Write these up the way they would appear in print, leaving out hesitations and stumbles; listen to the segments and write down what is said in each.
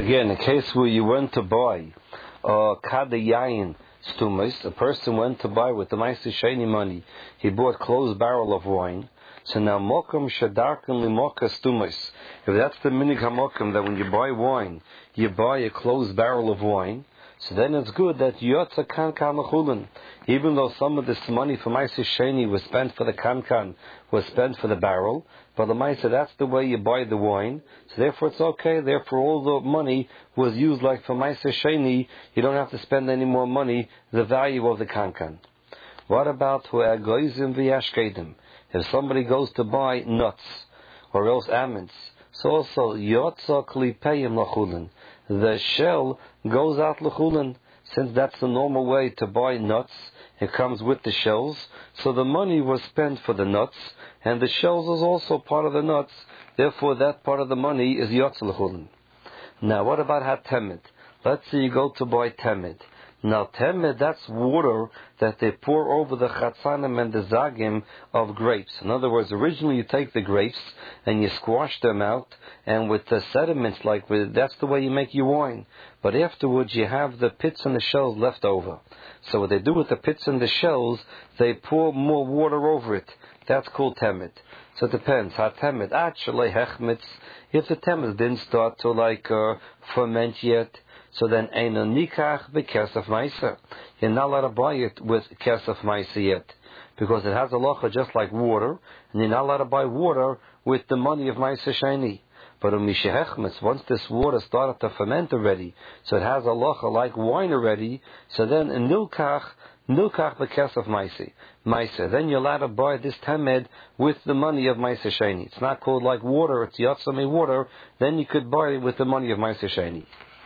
Again, a case where you went to buy kada yayin stumis, a person went to buy with the Ma'aser Sheni money, he bought closed barrel of wine. So now mokum shadarkan limoka stumis. If that's the minig hamokum, that when you buy wine, you buy a closed barrel of wine, so then it's good that yotza kankan lechulin. Even though some of this money for Ma'aser Sheni was spent for the kankan, was spent for the barrel, but the Ma'aser, that's the way you buy the wine, so therefore it's okay. Therefore all the money was used like for Ma'aser Sheni, you don't have to spend any more money, the value of the kankan. What about goizim v'yashkedim? If somebody goes to buy nuts, or else almonds, so also yotza klipeyim lechulin. The shell goes out lechulin, since that's the normal way to buy nuts. It comes with the shells, so the money was spent for the nuts, and the shells is also part of the nuts. Therefore, that part of the money is yotza lechulin. Now, what about hatemet? Let's say you go to buy temet. Now, temet, that's water that they pour over the chatzanim and the zagim of grapes. In other words, originally you take the grapes and you squash them out, and with the sediments, that's the way you make your wine. But afterwards, you have the pits and the shells left over. So what they do with the pits and the shells, they pour more water over it. That's called temet. So it depends. Ha-temet, actually, hechmetz, if the temet didn't start to ferment yet, so then eino nikach b'kesef ma'aser. You're not allowed to buy it with kesef ma'aser yet, because it has a locha just like water, and you're not allowed to buy water with the money of Ma'aser Sheni. But once this water started to ferment already, so it has a locha like wine already, so then in nilkach b'kesef ma'aser. Then you're allowed to buy this temed with the money of Ma'aser Sheni. It's not called like water, it's yotzame water, then you could buy it with the money of Ma'aser Sheni.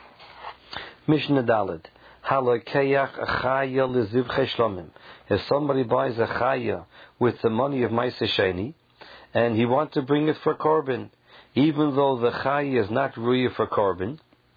Mishnah Daled. If somebody buys a chaya with the money of Ma'aser Sheni, and he wants to bring it for korban, even though the chaya is not ruya for korban,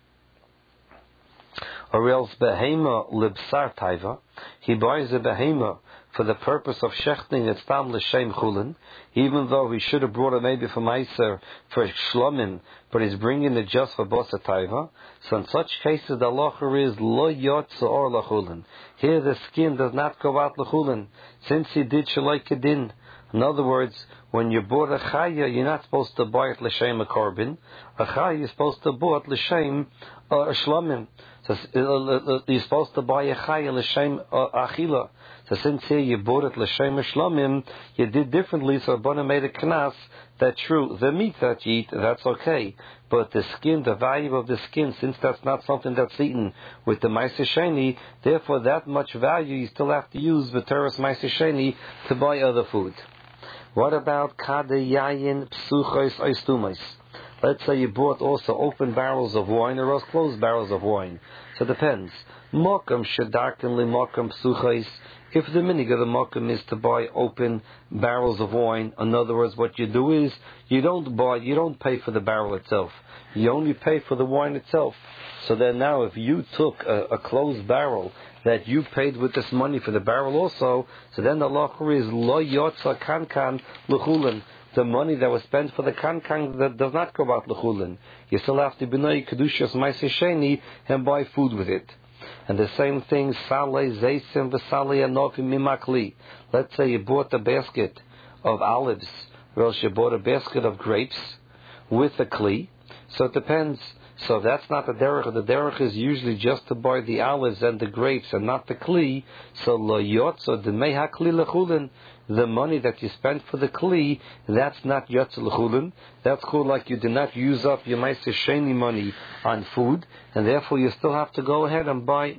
or else behema libsar taiva, he buys a behema for the purpose of shechting it stam l'shem chulin, even though he should have brought it maybe for Ma'aser for shlomim, but he's bringing it just for bosa taiva. So in such cases, the halacha is lo yotza or lechulin. Here the skin does not go out lechulin, since he did shaloi kedin. In other words, when you bought a chaya, you're not supposed to buy it l'shem a korban. A chaya you're supposed to buy it l'shem a shlomim. So you're supposed to buy a chaya l'shem achila. So since here you bought it l'shem shlomim, you did differently. So Rabbana made a knas that true, the meat that you eat, that's okay. But the skin, the value of the skin, since that's not something that's eaten with the Ma'aser Sheni, therefore that much value you still have to use the Teres Ma'aser Sheni to buy other food. What about kada yayin psuchos oistumos? Let's say you bought also open barrels of wine or else closed barrels of wine. So it depends. Mokum shedarkin li mokum psuchos. If the minig of the mokum is to buy open barrels of wine, in other words, what you do is you don't pay for the barrel itself. You only pay for the wine itself. So then now, if you took a closed barrel that you paid with this money for the barrel also, so then the halacha is lo yotza kankan l'chulin. The money that was spent for the kankan that does not go out l'chulin. You still have to b'nai kedushas Ma'aser Sheni and buy food with it. And the same thing, salei zeisim v'salei anofim mimakli. Let's say you bought a basket of olives, or else you bought a basket of grapes with a kli. So it depends. So that's not the derech. The derech is usually just to buy the olives and the grapes and not the kli. So lo yotzo d'mei hakli lechulin. The money that you spent for the kli, that's not yotzo lechulin. That's called like you did not use up your Ma'aser Sheni money on food, and therefore you still have to go ahead and buy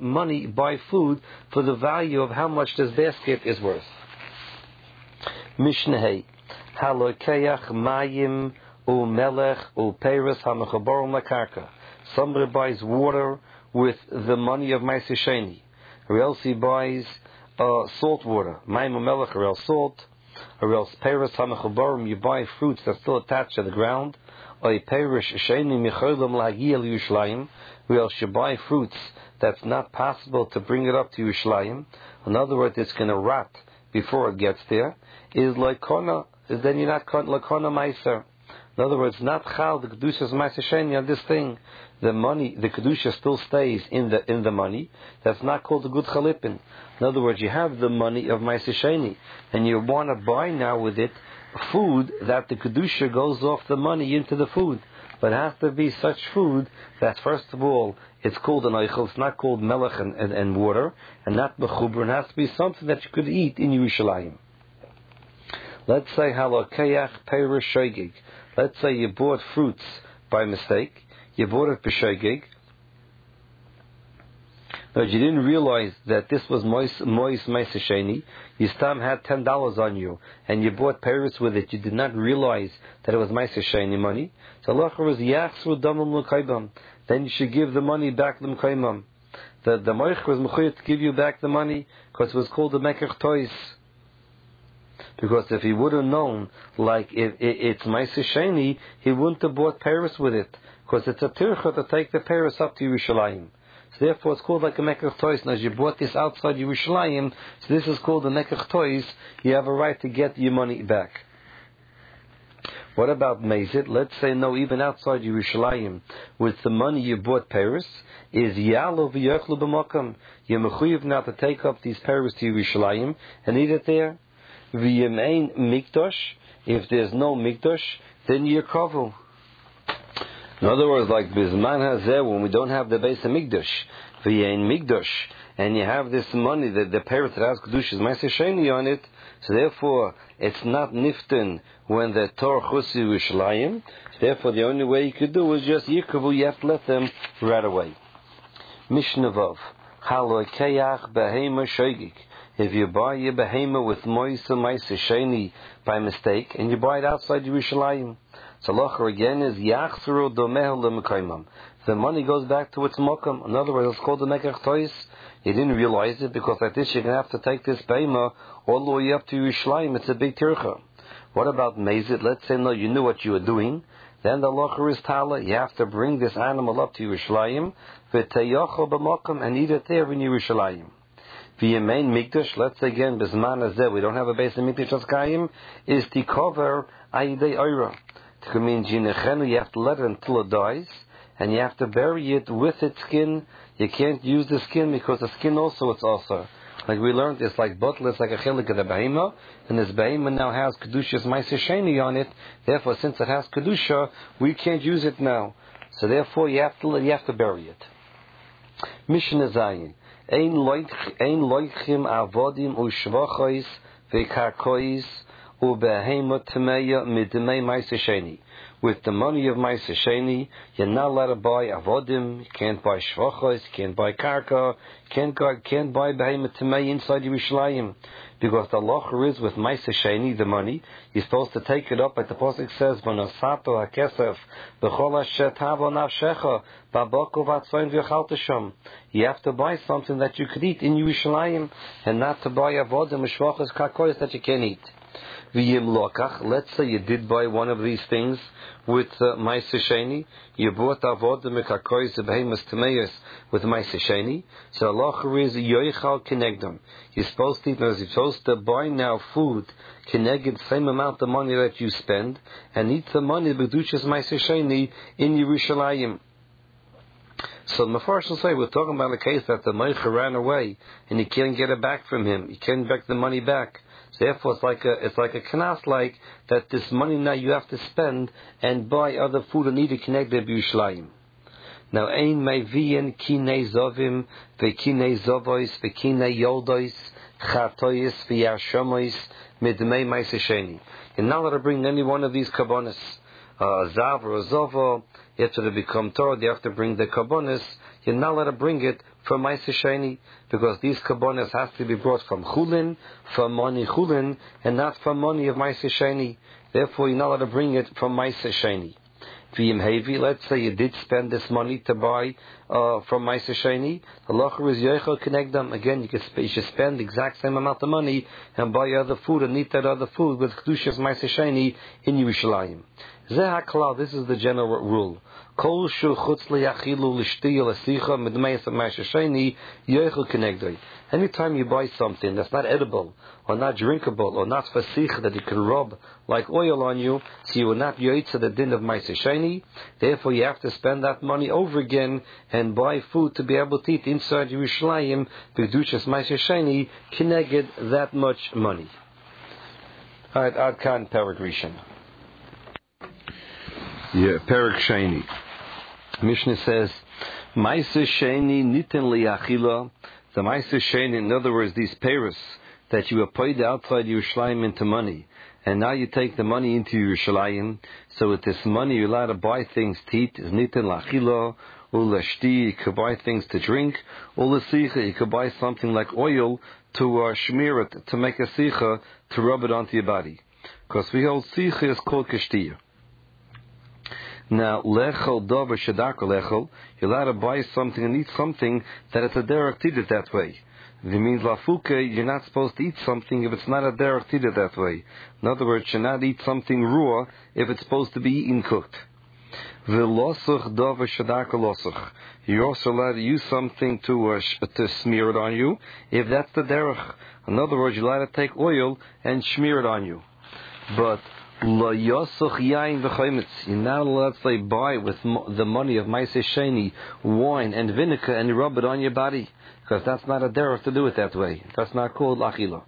food for the value of how much this basket is worth. Mishnah Hey. Halokeach mayim u'melech u'peiros ha'mechaborim lakarka. Somebody buys water with the money of Ma'aser Sheni, or else he buys salt water, mayim u'melech, or else salt, or else peiros ha'mechaborim, you buy fruits that's still attached to the ground, or peiros sheni mecholim lagiel Yerushalayim, or else you buy fruits that's not possible to bring it up to Yerushalayim. In other words, it's going to rot before it gets there. Is like kona, is then you're not lakona meiser. In other words, not chal the kedusha's ma'aser sheni on this thing. The money, the kedusha still stays in the money. That's not called the good chalipin. In other words, you have the money of ma'aser sheni, and you want to buy now with it food that the kedusha goes off the money into the food. But it has to be such food that, first of all, it's called an eichel. It's not called melech and water, and not mechuber. It has to be something that you could eat in Yerushalayim. Let's say halokeach peirish shoigig. Let's say you bought fruits by mistake. You bought it b'shoigig. But you didn't realize that this was mois ma'aser sheni. You stam had $10 on you, and you bought peiros with it. You did not realize that it was ma'aser sheni money. So Allah was yachsru damim l'kaybam. Then you should give the money back to l'kaybam. The moich was mechuyat to give you back the money because it was called the mekach tois. Because if he would have known, like it's ma'aser sheni, he wouldn't have bought peiros with it. Because it's a tircha to take the peiros up to Yerushalayim. So therefore it's called like a mekach tois. And as you bought this outside Yerushalayim, so this is called a mekach tois. You have a right to get your money back. What about mezid? Let's say no, even outside Yerushalayim, with the money you bought peiros, is yalo v'yochlu b'makam. You're mechuyev now to take up these peiros to Yerushalayim and eat it there. V'yemein mikdosh. If there's no mikdosh, then you're kavu. In other words, like Bizman Hazeh, when we don't have the base of Mikdash, V'yein Mikdash, and you have this money, the parrot that has Kedush is Ma'aser Sheni on it, so therefore it's not niften when the Torah Chusi Yerushalayim, so therefore the only way you could do is just Yikavu, you have to let them right away. Mishnah Vav, Haloi Keyach Behema Shoigik. If you buy your behema with Moisa Ma'aser Sheni by mistake, and you buy it outside Yerushalayim, so locher again is yachzuru domehel lemekaymam. The money goes back to its mokam. In other words, it's called the mekach tois. You didn't realize it because like this you're going to have to take this behema all the way up to Yerushalayim. It's a big tircha. What about mezid? Let's say no, you knew what you were doing. Then the locher is tala. You have to bring this animal up to Yerushalayim, v'teyochel b'mokam, and eat it there in Yerushalayim. V'yemein mikdash. Let's say again, bizman azeh, we don't have a base in mikdash askayim, is to cover ayidei oira. It means you have to let it until it dies, and you have to bury it with its skin. You can't use the skin because the skin also it's also. Like we learned, it's like bottle, it's like a chilik of the behema, and this behema now has kedusha's ma'aser sheni on it. Therefore, since it has kedusha, we can't use it now. So therefore, you have to bury it. Mishnah Zayin. Ein loichim avodim u'shvachos ve'karkois u'behema tmeya midmei ma'aser sheni. With the money of ma'aser sheni, you're not allowed to buy avodim. You can't buy shvachos. You can't buy karka. You can't buy behema tmeya inside Yerushalayim. Because the locher is with ma'aser sheni, the money, you're supposed to take it up, like the pasuk says, "V'nasato hakesef b'chol asher tavo nafshecha b'aboko v'atzoin v'yachalta sham." You have to buy something that you could eat in Yerushalayim, and not to buy avodim, shvachos, karkois that you can't eat. Let's say you did buy one of these things with ma'aser sheni. You bought avodim karkois behemas tmeyas with ma'aser sheni. So Allah is yoichal kenegdom. You're supposed to eat. You're supposed to buy now food keneged same amount of money that you spend, and eat the money b'kedushas ma'aser sheni in Yerushalayim. So the Mefarsh will say we're talking about a case that the Meicher ran away and you can't get it back from him. You can't get the money back. So therefore, it's like a knas, like that. This money now you have to spend and buy other food and eat it connected b'Yerushalayim. Now, ein meivien kinei zovim vekinei zovois vekinei yoldois chatois v'yashomois midmei ma'aser sheni. You're not allowed to bring any one of these karbonos, zav or zovo. After they become Torah, you have to bring the karbonos. You're not allowed to bring it from ma'aser sheni, because these karbonos has to be brought from chulin, from money chulin, and not from money of ma'aser sheni. Therefore, you're not allowed to bring it from ma'aser sheni. V'yim hevi, let's say you did spend this money to buy from ma'aser sheni. The locher is yoichel kenegdam. Again, you should spend the exact same amount of money and buy other food and eat that other food with kedushas ma'aser sheni in Yerushalayim. Zeh haklal, this is the general rule. Kol shu chutz liyachilu l'shtiya l'sicha midmeis ha'ma'aser sheni yoichel kenegdoi. Anytime you buy something that's not edible, or not drinkable, or not for sicha that you can rub like oil on you, so you will not yoitza the din of ma'aser sheni, therefore you have to spend that money over again and buy food to be able to eat inside Yerushalayim, b'kedushas ma'aser sheni, keneged that much money. Alright, Ad Kan Perek Rishon. Yeah, Perek Sheni. Mishnah says, Ma'aser Sheni niten liachila. The Ma'aser Sheni, in other words, these peiros that you have paid outside Yerushalayim into money, and now you take the money into Yerushalayim. So with this money, you're allowed to buy things to eat. Is niten liachila, ulashti. You could buy things to drink. Ulasicha, you could buy something like oil to shmear it, to make a sicha, to rub it onto your body. Because we hold sicha is called kashtiya. Now, lechel dover shadaka lechel, you're allowed to buy something and eat something that it's a derech tidit that way. It means lafuke, you're not supposed to eat something if it's not a derech tidit that way. In other words, you should not eat something raw if it's supposed to be eaten cooked. V'losuch dover shadaka losuch. You're also allowed to use something to smear it on you if that's the derech. In other words, you're allowed to take oil and smear it on you. But you're not allowed to say buy with the money of Ma'aser Sheni wine and vinegar and rub it on your body, because that's not a derech to do it that way. That's not called achila.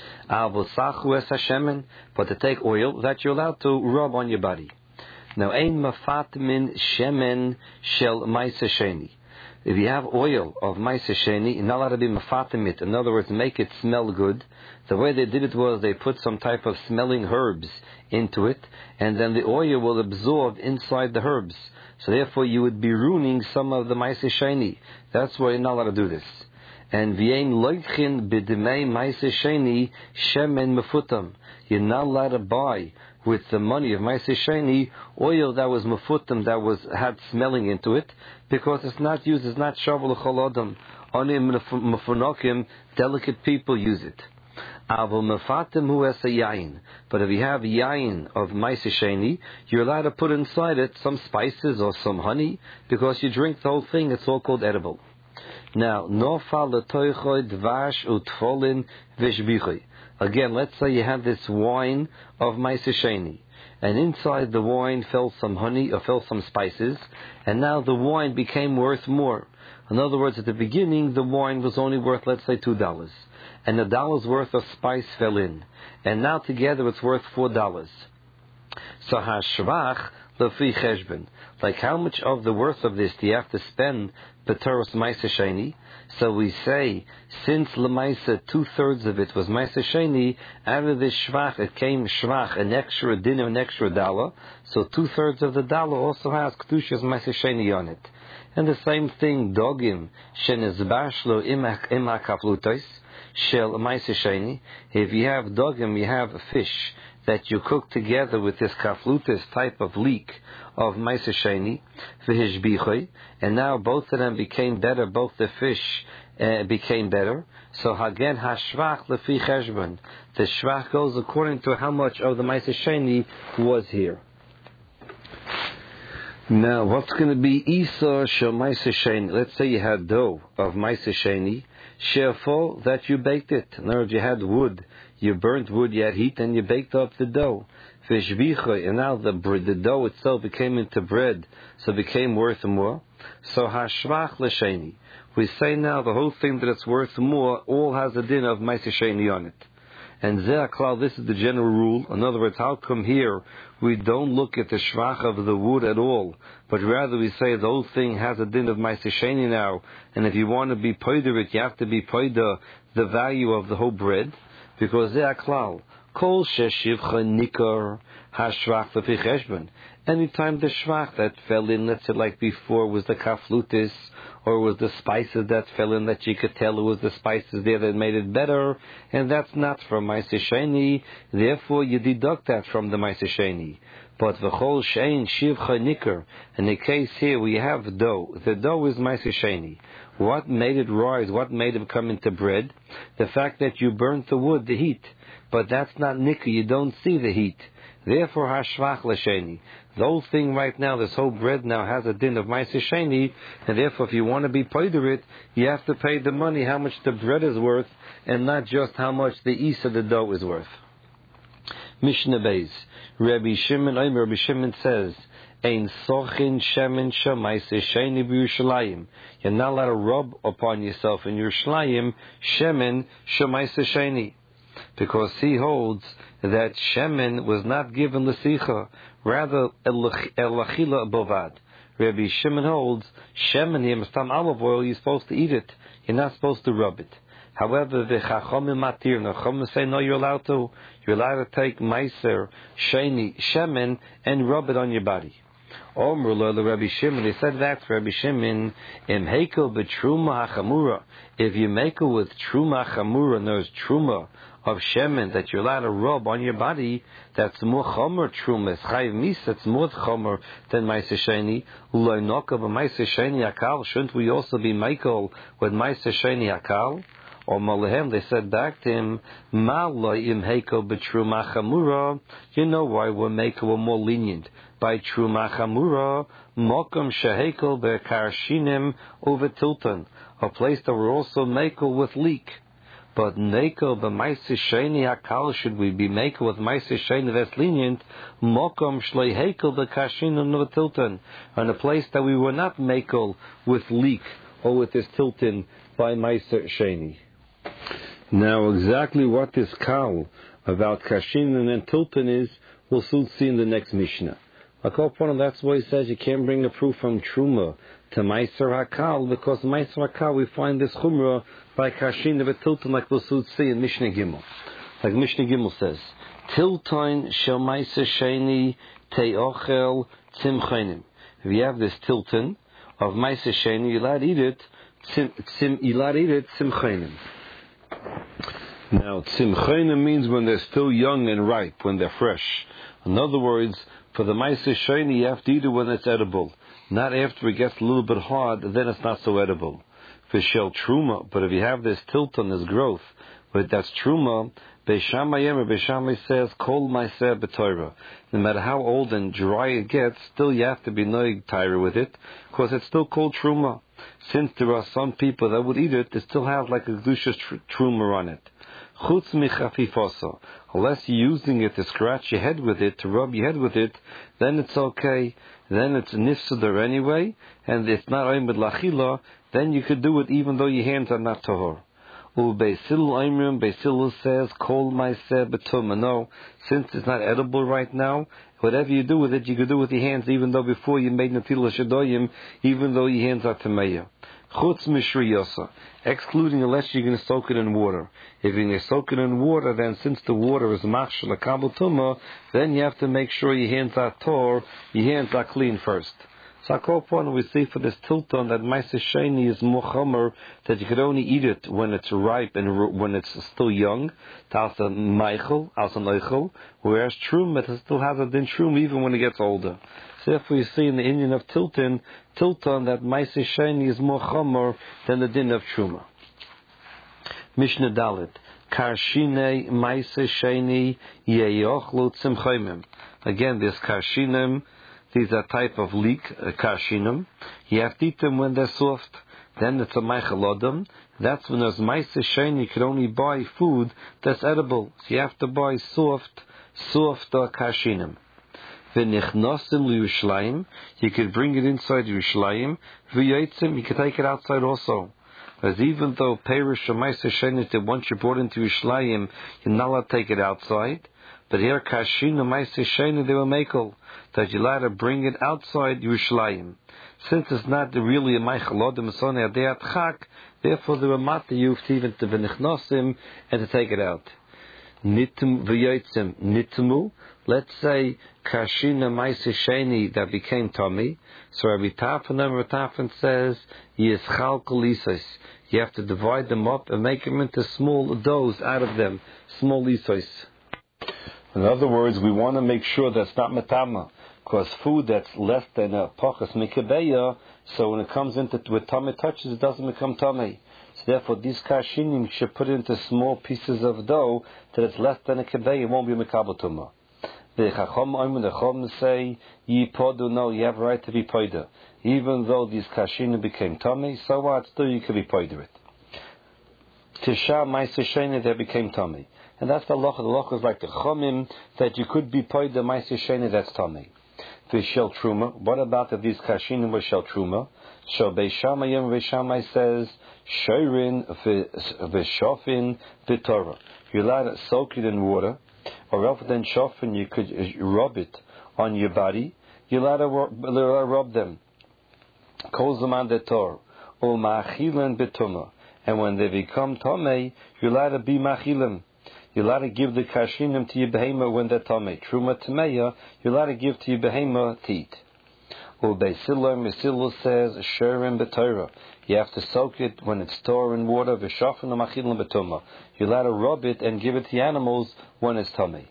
But to take oil that you're allowed to rub on your body. Now, ein mafatmin shemen shel Ma'aser Sheni. If you have oil of Ma'aser Sheni, you're not allowed to be mafatim it. In other words, make it smell good. The way they did it was they put some type of smelling herbs into it, and then the oil will absorb inside the herbs. So therefore you would be ruining some of the Ma'aser Sheni. That's why you're not allowed to do this. And v'yein loichin b'dimei Ma'aser Sheni shemen mefutam. You're not allowed to buy with the money of Ma'aser Sheni oil that was mefutam, that had smelling into it, because it's not used, it's not shavu l'chol adam. Only mefunokim, delicate people use it. But if you have yain of Ma'aser Sheni, you're allowed to put inside it some spices or some honey, because you drink the whole thing, it's all called edible. Now, again, let's say you have this wine of Ma'aser Sheni, and inside the wine fell some honey or fell some spices, and now the wine became worth more. In other words, at the beginning, the wine was only worth, let's say, $2. And $1 worth of spice fell in. And now together it's worth $4. So hashvach lefi cheshbon. Like how much of the worth of this do you have to spend b'toros Ma'aser Sheni? So we say, since lemaisa 2/3 of it was Ma'aser Sheni, out of this shvach it came shvach, an extra dinner, an extra $1. So 2/3 of the $1 also has kedushas Ma'aser Sheni on it. And the same thing, dogim shenizbashlo imach kaflutos. Shel Ma'aser Sheni. If you have dogim, you have a fish that you cook together with this kaflutis type of leek of Ma'aser Sheni, v'hishbichoi, and now both of them became better. Both the fish became better. So again, hashvach lefi cheshbon. The shvach goes according to how much of the Ma'aser Sheni was here. Now, what's going to be Isa shel Ma'aser Sheni? Let's say you had dough of Ma'aser Sheni, sherefore that you baked it. In other words, you had wood, you burnt wood, you had heat, and you baked up the dough. And now the dough itself became into bread, so it became worth more. So hashvach l'sheni. We say now the whole thing that it's worth more, all has a din of Ma'aser Sheni on it. And Ze'aklal, this is the general rule. In other words, how come here we don't look at the shvach of the wood at all, but rather we say the whole thing has a din of Ma'aser Sheni now, and if you want to be poider it, you have to be poider the value of the whole bread, because Ze'aklal, kol sheshivcha nikar hashvach lefi cheshbon. Anytime the shvach that fell in, let's say like before, was the kaflutis, or was the spices that fell in that you could tell it was the spices there that made it better, and that's not from Ma'aser Sheni, therefore you deduct that from the Ma'aser Sheni. But v'chol shein shivcha nikar, in the case here we have dough. The dough is Ma'aser Sheni. What made it rise? What made it come into bread? The fact that you burnt the wood, the heat. But that's not nikar, you don't see the heat. Therefore, hashvach l'sheni. The whole thing right now, this whole bread now has a din of ma'aser sheni, and therefore, if you want to be paid it, you have to pay the money how much the bread is worth, and not just how much the isa of the dough is worth. Mishnah Beis. Rabbi Shimon says, Ein sochin shemen shemaiser sheni b'Yerushalayim. You're not allowed to rub upon yourself in Yerushalayim shemen shemaiser sheni, because he holds that shemen was not given l'sicha, rather elachila bovad. Rabbi Shimon holds shemen here, mastam olive oil, you're supposed to eat it. You're not supposed to rub it. However, the chachamim matir, the chachamim say no, you're allowed to. You're allowed to take meiser sheni shemen and rub it on your body. Omrullah, Rabbi Shimon, they said that to Rabbi Shimon, im hekel b'truma hachamura. If you make it with truma chamura, and there's truma of shemen that you're allowed to rub on your body, that's more chomer truma. It's chayiv mis, that's more chomer than meiser sheni. Lo noka b'meiser sheni akal. Shouldn't we also be mekel with meiser sheni akal? Or Malahem, they said back to him, Ma lo im hekel b'truma chamura. You know why we're more lenient by truma chamura, mokum shehekel be'karshinim over tilton, a place that we're also makel with leek. But nekel b'maiser sheni akal, should we be makel with maiser sheni that's lenient, mokum shlei hekel be'karshinim over tilton, on a place that we were not makel with leek or with this tilton by maiser sheni. Now, exactly what this kal about kashinim and tilton is, we'll soon see in the next Mishnah. That's why he says you can't bring a proof from Truma to Meiser HaKal, because Meiser HaKal we find this Chumrah by Kashin of a Tilton, like we'll soon see in Mishnah Gimel. Like Mishnah Gimel says, Tilton shel Meiser Sheni te'ochel tzimchenim. If you have this Tilton of Meiser Sheni, you're allowed to eat it, tzimchenim. Now, tzimchenim means when they're still young and ripe, when they're fresh. In other words, for the ma'aser sheni, you have to eat it when it's edible. Not after it gets a little bit hard, then it's not so edible. For shel truma, but if you have this tilton, this growth, but that's truma, Beishamay says, kol ma'aser b'torah. No matter how old and dry it gets, still you have to be noig tyra with it, because it's still called truma. Since there are some people that would eat it, they still have like a gdusha truma on it. Chutz michafifasa. Unless you're using it to scratch your head with it, to rub your head with it, then it's okay. Then it's nifseder anyway, and it's not oimid lachila, then you could do it even though your hands are not tahor. Beisil says, kol ma'aser b'tumah. No, since it's not edible right now, whatever you do with it, you could do with your hands, even though before you made netilah shadoyim, even though your hands are tameya. Chutz mishriyosa, excluding unless you're going to soak it in water. If you're going to soak it in water, then since the water is machshel akabel tumah, then you have to make sure your hands are tor, your hands are clean first. So we see for this tilton that ma'aser sheni is more chomer, that you could only eat it when it's ripe and when it's still young. Whereas truma, it still has a din truma even when it gets older. So therefore you see in the Indian of tilton that ma'aser sheni is more chomer than the din of truma. Mishnah Dalet. Karshine ma'aser sheni yeyochlu tzimchayim. Again, this karshinim, these are type of leek, kashinim. You have to eat them when they're soft. Then it's a ma'ichalodam. That's when there's ma'aser sheni, you can only buy food that's edible. So you have to buy soft kashinim. V'nichnosim liyushlayim. You could bring it inside Yerushalayim. V'yotzim, you could take it outside also. As even though perish or ma'aser sheni, that once you're brought into Yerushalayim, you're not allowed to take it outside. But here, kashin and ma'aser sheni, they were makel, that you're allowed to bring it outside Yerushalayim. Since it's not really a ma'ichalodem sonei adeat chak, therefore they were mata you even to v'nichnosim and to take it out. Nitum v'yotzim nitmu. Let's say kashin and ma'aser sheni that became tummy. So Rabbi Tafan says yischal kolisos. You have to divide them up and make them into small doughs out of them, small isos. In other words, we want to make sure that's not metama, because food that's less than a pachas mikabeya, so when it comes into with tummy touches, it doesn't become tummy. So therefore, these kashinim should put into small pieces of dough that it's less than a kebeya, it won't be mikabel tumah. The Chacham say, Ye podu, no, you have a right to be poida. Even though these kashina became tummy, so what? Still you could be poida it. Tisha Maisa Sheni, they became tummy. And that's the locha. The locha is like the chomim, that you could be poida Maisa Sheni, that's tummy. V'shel truma. What about if these kashinim were shel truma? Shel Beishamayim, Beishamay says, Shoirin v'shofin v'torah. You're allowed to soak it in water, or rather than shofin, you could rub it on your body. You're allowed to rub them. Kol zaman detor, or ma'achilen b'tumah. And when they become tomei, you're allowed to be machilim. You're allowed to give the kashinim to your behema when they're tomei. Truma tameya, you're allowed to give to your behema to eat. Misilo says, Sherim b'Torah. You have to soak it when it's stored in water. V'shafin u'machilim b'tumah. You're allowed to rub it and give it to the animals when it's tummy.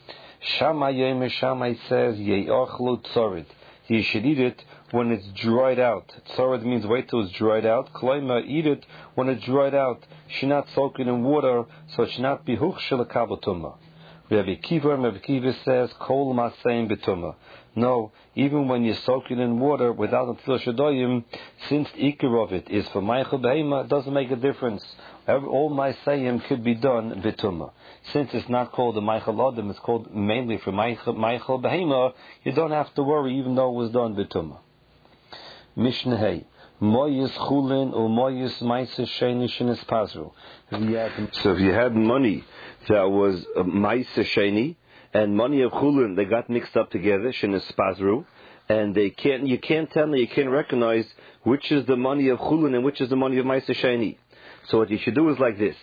Shammai says, Ye'achlu tzorid. You should eat it when it's dried out. Tzorid means wait till it's dried out. Kloima, eat it when it's dried out. Should not soak it in water, so it should not be huchshel kabatumah. Rabbi Kiva says, Kol masein b'tumah. No, even when you soak it in water without until shadoyim, since the ikar of it is for meichel behema, it doesn't make a difference. All maaseyim could be done b'tumah. Since it's not called the meichel adam, it's called mainly for meichel behema. You don't have to worry, even though it was done b'tumah. Mishnah Hey. Moyis chulin or moyis ma'aser sheni shenis pasru. So if you had money that was ma'aser sheni and money of chulin, they got mixed up together, shenis pasru, and you can't tell me, you can't recognize which is the money of chulin and which is the money of ma'aser sheni. So what you should do is like this.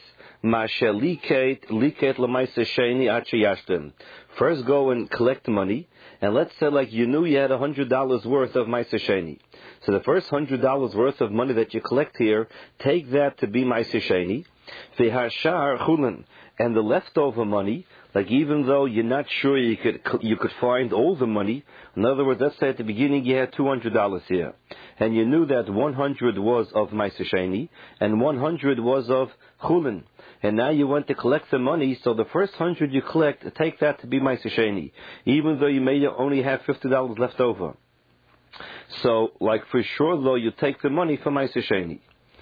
Liket l'ma'aser sheni achayashtem. First go and collect money, and let's say like you knew you had $100 worth of ma'aser sheni. So the first $100 worth of money that you collect here, take that to be ma'aser sheni. V'hashar chulin, and the leftover money, like even though you're not sure you could find all the money. In other words, let's say at the beginning you had $200 here, and you knew that 100 was of ma'aser sheni and 100 was of chulin. And now you went to collect the money, so the first 100 you collect, take that to be ma'aser sheni, even though you may only have $50 left over. So, like for sure though, you take the money for ma'aser sheni.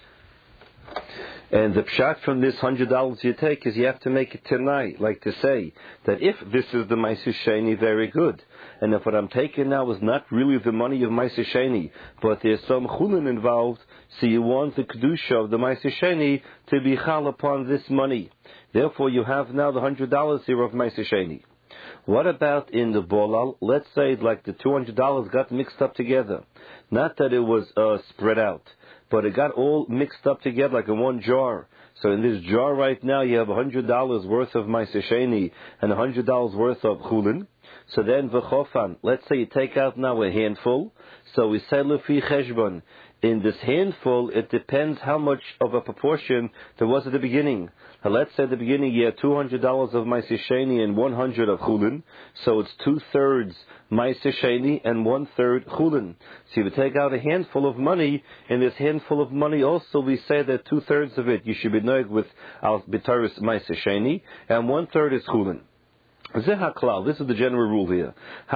And the pshat from this $100 you take is you have to make it tonight, like to say that if this is the ma'aser sheni, very good. And if what I'm taking now is not really the money of ma'aser sheni, but there's some chulin involved, so you want the kedusha of the ma'aser sheni to be chal upon this money. Therefore, you have now the $100 here of ma'aser sheni. What about in the bolal? Let's say like the $200 got mixed up together. Not that it was spread out, but it got all mixed up together like in one jar. So in this jar right now you have $100 worth of ma'aser sheni and $100 worth of chulin. So then v'chofan, let's say you take out now a handful. So we say lefi cheshbon. In this handful, it depends how much of a proportion there was at the beginning. Now let's say at the beginning you had $200 of ma'aser sheni and 100 of chulin. So it's 2/3 ma'aser sheni and 1/3 chulin. So you would take out a handful of money. In this handful of money also we say that 2/3 of it you should be noig with al b'taris ma'aser sheni and 1/3 is chulin. This is the general rule here.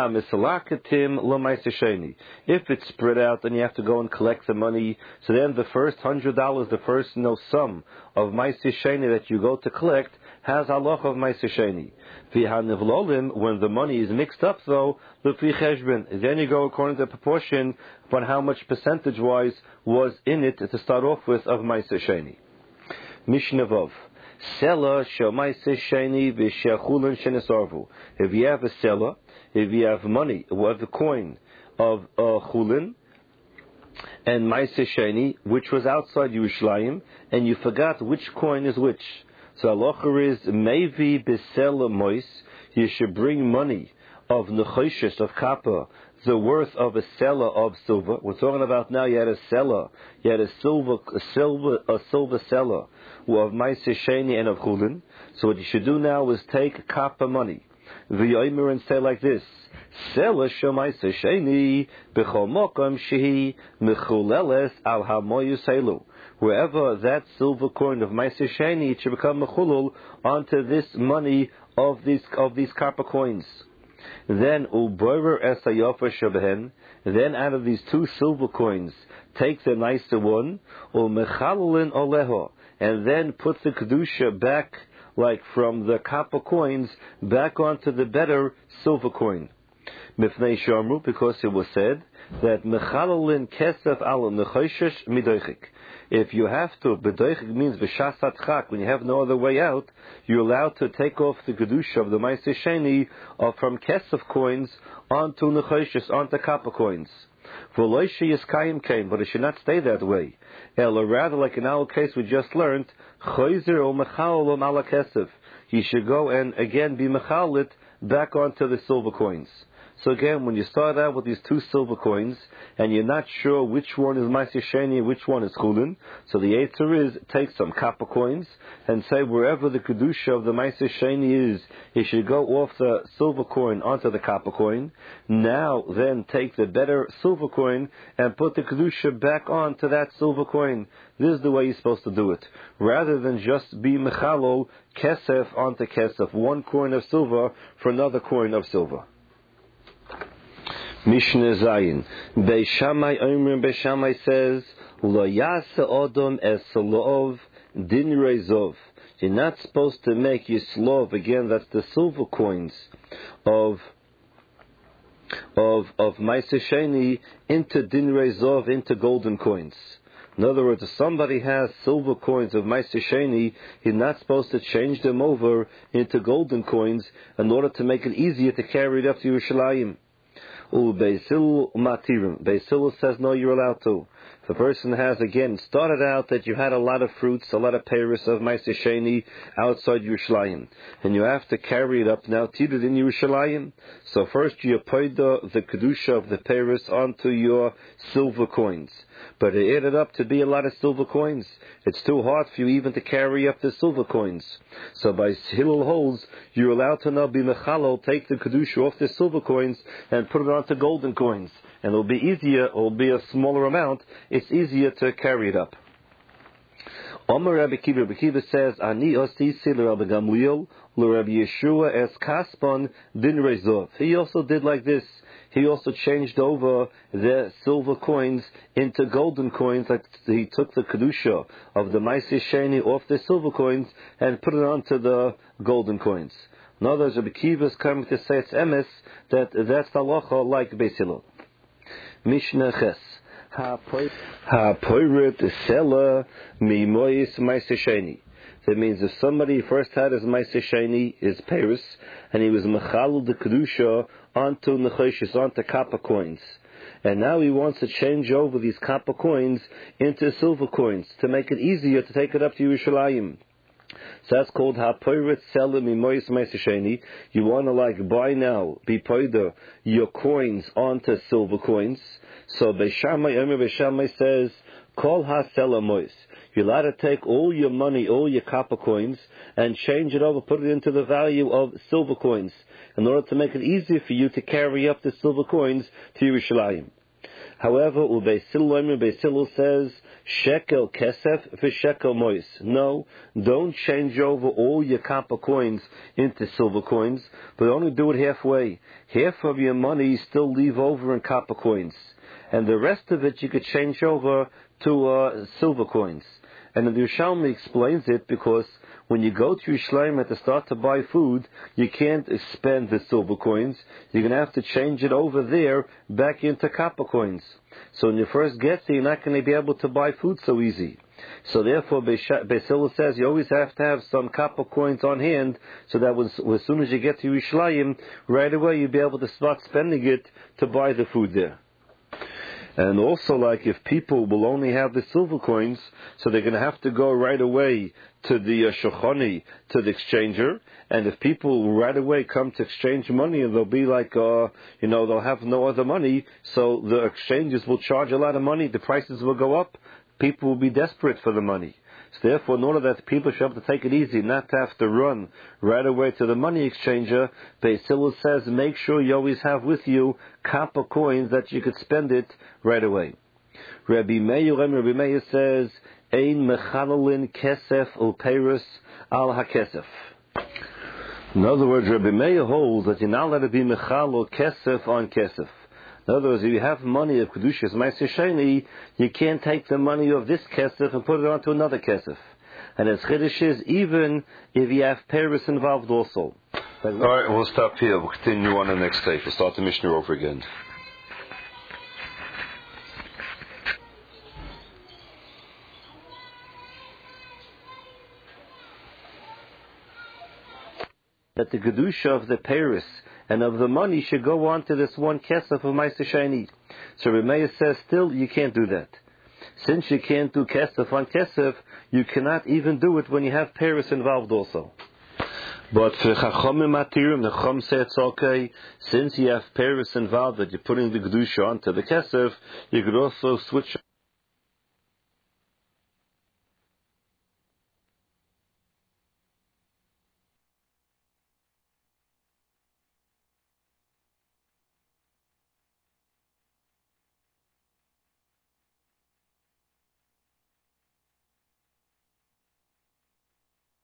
If it's spread out, then you have to go and collect the money. So then the first $100, the first sum of ma'aser sheni that you go to collect has halacha of ma'aser sheni. When the money is mixed up, though, then you go according to the proportion upon how much percentage-wise was in it to start off with of ma'aser sheni. Mishnah Vav. Seller shemaise sheni v'shechulin shenesarvu. If you have a seller, if you have money, or the coin of chulin and ma'aser sheni, which was outside Yerushalayim, and you forgot which coin is which. So halacha is mayvi b'seller mois. You should bring money of nechoshes of copper, the worth of a seller of silver. We're talking about now. You had a seller. You had a silver seller of ma'aser sheni and of chulin. So what you should do now is take copper money, v'yomer, and say like this: Seller shema'aser sheni b'chol mokom shehi mechuleles al hamoyus helu. Wherever that silver coin of ma'aser sheni, it should become mechulul onto this money of these copper coins. Then uborer esayofa shabehen. Then out of these 2 silver coins, take the nicer one, umechalolin oleho, and then put the kedusha back, like from the copper coins, back onto the better silver coin. Mifnei shamru, because it was said that mechalolin kesef al nechoshesh midoichik. If you have to, bedoichik means b'shasat chak, when you have no other way out, you're allowed to take off the kedusha of the ma'aseh sheni from kesef coins onto nechoshes, onto copper coins. V'loishi yiskayim came, but it should not stay that way. Or rather, like in our case we just learned, choizer o mechalolom ala kesef. He should go and again be mechalit back onto the silver coins. So again, when you start out with these 2 silver coins, and you're not sure which one is Ma'aseh Sheni and which one is Chulin, so the answer is, take some copper coins, and say wherever the Kedusha of the Ma'aseh Sheni is, you should go off the silver coin onto the copper coin. Now, then, take the better silver coin, and put the Kedusha back onto that silver coin. This is the way you're supposed to do it. Rather than just be Mechalol, Kesef onto Kesef, 1 coin of silver for another coin of silver. Mishnah Zayin. Beis Shammai Omer, Beis Shammai says, Lo yasa odom es salov din rezov. You're not supposed to make yislov, again, that's the silver coins of Ma'aseh Sheni, into din rezov, into golden coins. In other words, if somebody has silver coins of Ma'aseh Sheni, he's not supposed to change them over into golden coins in order to make it easier to carry it up to Yerushalayim. Beis Hillel says no, you're allowed to. If a person has, again, started out that you had a lot of fruits, a lot of peiros of Ma'aseh Sheni outside Yerushalayim, and you have to carry it up now, tidud in Yerushalayim. So first you paid the kedusha of the peiros onto your silver coins. But it added up to be a lot of silver coins. It's too hard for you even to carry up the silver coins. So by Hillel holds, you're allowed to now be mechalol, take the kedusha off the silver coins and put it onto golden coins. And it'll be easier, it'll be a smaller amount, it's easier to carry it up. Omer Rabbi Kiva says, Ani osisi l'Rabbi Gamliel, l'Rabbi Yeshua es kaspon din rezov. He also did like this. He also changed over the silver coins into golden coins. Like he took the kedusha of the Ma'aseh Sheni off the silver coins and put it onto the golden coins. In other words, Rabbi Kiva is coming to say it's emes, that's halacha like Beis Hillel. Mishnah Ches. Ha-poiret sela mi-moyis Ma'aseh Sheni. That means if somebody first had his Ma'aseh Sheni, his peiros, and he was mechalul the kedusha onto nechoshes, onto copper coins, and now he wants to change over these copper coins into silver coins to make it easier to take it up to Yerushalayim. So that's called ha-poiret sela mi-moyis Ma'aseh Sheni. You want to buy now, be poider, your coins onto silver coins. So Beis Shammai says, Kol ha-sela mois. You're allowed to take all your money, all your copper coins, and change it over, put it into the value of silver coins, in order to make it easier for you to carry up the silver coins to Yerushalayim. However, Beis Hillel says, shekel kesef v'shekel mois. No, don't change over all your copper coins into silver coins, but only do it halfway. Half of your money still leave over in copper coins, and the rest of it you could change over to silver coins. And the Yerushalmi explains it because when you go to Yerushalayim to start to buy food, you can't spend the silver coins. You're going to have to change it over there back into copper coins. So when you first get there, you're not going to be able to buy food so easy. So therefore, Beis Hillel says you always have to have some copper coins on hand, so that as soon as you get to Yerushalayim, right away you'll be able to start spending it to buy the food there. And also, if people will only have the silver coins, so they're going to have to go right away to the shochani, to the exchanger. And if people right away come to exchange money, and they'll be they'll have no other money, so the exchanges will charge a lot of money, the prices will go up, people will be desperate for the money. So therefore, in order that people should have to take it easy, not to have to run right away to the money exchanger, Beis Hillel says, make sure you always have with you copper coins that you could spend it right away. Rabbi Meir says, Ein mechanolin kesef ul peiros al hakesef. In other words, Rabbi Meir holds that you're not allowed to be mechal or kesef on kesef. In other words, if you have money of Kedushas Ma'aser Sheni, you can't take the money of this kesef and put it onto another kesef. And as Chiddush is, even if you have Paris involved also. Alright, we'll stop here. We'll continue on the next day. We'll start the Mishnah over again. That the Kedusha of the Paris and of the money should go on to this one kesef of Ma'aser Sheni. So Rabbi Meir says, still, you can't do that. Since you can't do kesef on kesef, you cannot even do it when you have Paris involved also. But for Chachamim Matirim, the Chacham say it's okay. Since you have Paris involved, that you're putting the Kedusha onto the kesef, you could also switch